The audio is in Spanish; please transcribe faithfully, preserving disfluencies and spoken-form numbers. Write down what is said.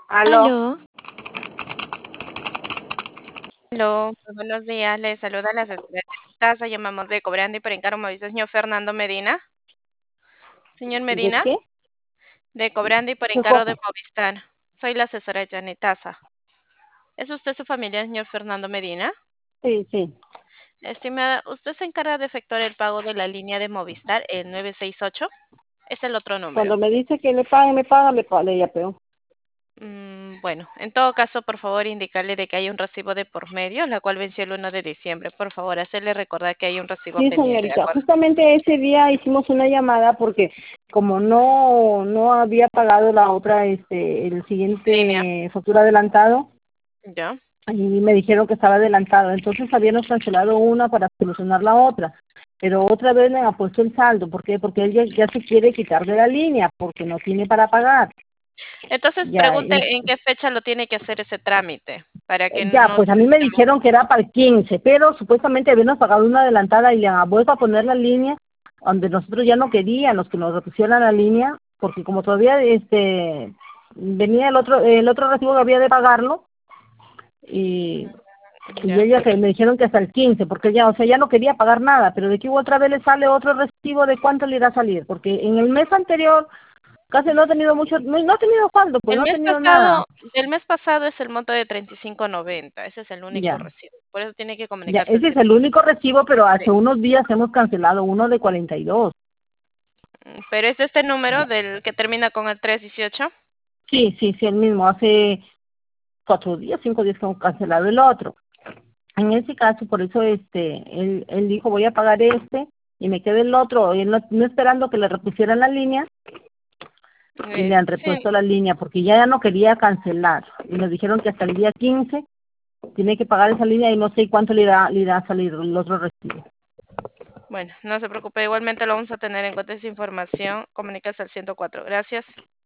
Aló, Aló, Aló, muy buenos días. Les saluda la asesora de casa. Llamamos de Cobrando y por encargo me avisa el señor Fernando Medina. Señor ¿de Medina, qué? de Cobrando y por ¿Qué encargo de cosa? Movistar. Soy la asesora de Janitaza. ¿Es usted su familia, señor Fernando Medina? Sí, sí. Estimada, usted se encarga de efectuar el pago de la línea de Movistar, el nueve seis ocho. Es el otro número. Cuando me dice que me pague, me paga, me paga, ya peor. Mm, bueno, en todo caso, por favor, indicarle de que hay un recibo de por medio, la cual venció el uno de diciembre. Por favor, hacerle recordar que hay un recibo Sí, pendiente, ¿de señorita. acuerdo? Justamente ese día hicimos una llamada porque como no no había pagado la otra, este, el Línea, siguiente factura adelantado, ¿ya? y me dijeron que estaba adelantado. Entonces habíamos cancelado una para solucionar la otra. Pero otra vez me ha puesto el saldo. ¿Por qué? Porque él ya, ya se quiere quitar de la línea porque no tiene para pagar. Entonces Ya, pregunte en qué fecha lo tiene que hacer ese trámite, para que Ya, no pues a mí me solicitemos. dijeron que era para el quince, pero supuestamente habíamos pagado una adelantada y le han vuelto a poner la línea donde nosotros ya no queríamos que nos repusieran la línea, porque como todavía este venía el otro el otro recibo que había de pagarlo y, y Ya. ella que me dijeron que hasta el quince, porque ya, o sea, ya no quería pagar nada, pero de que otra vez le sale otro recibo de cuánto le irá a salir, porque en el mes anterior casi no ha tenido mucho, no, no ha tenido saldo, pues El no ha mes tenido nada. pasado, del mes pasado es el monto de treinta y cinco noventa, ese es el único Ya. recibo. Por eso tiene que Ya, comunicarse al ese es centro. el único recibo, pero Sí. hace unos días hemos cancelado uno de cuarenta y dos. Mm, Pero es este número Ya. del que termina con el trescientos dieciocho. Sí, sí, sí, el mismo. Hace cuatro días, cinco días que hemos cancelado el otro. En ese caso, por eso este, él, él dijo, voy a pagar este y me queda el otro. Y él no, no esperando que le repusieran la línea y Eh, le han sí, repuesto la línea porque ya, ya no quería cancelar. Y nos dijeron que hasta el día quince tiene que pagar esa línea y no sé cuánto le irá, le irá a salir el otro recibo. bueno, no se preocupe, igualmente lo vamos a tener en cuenta esa información. Comuníquese al ciento cuatro. Gracias.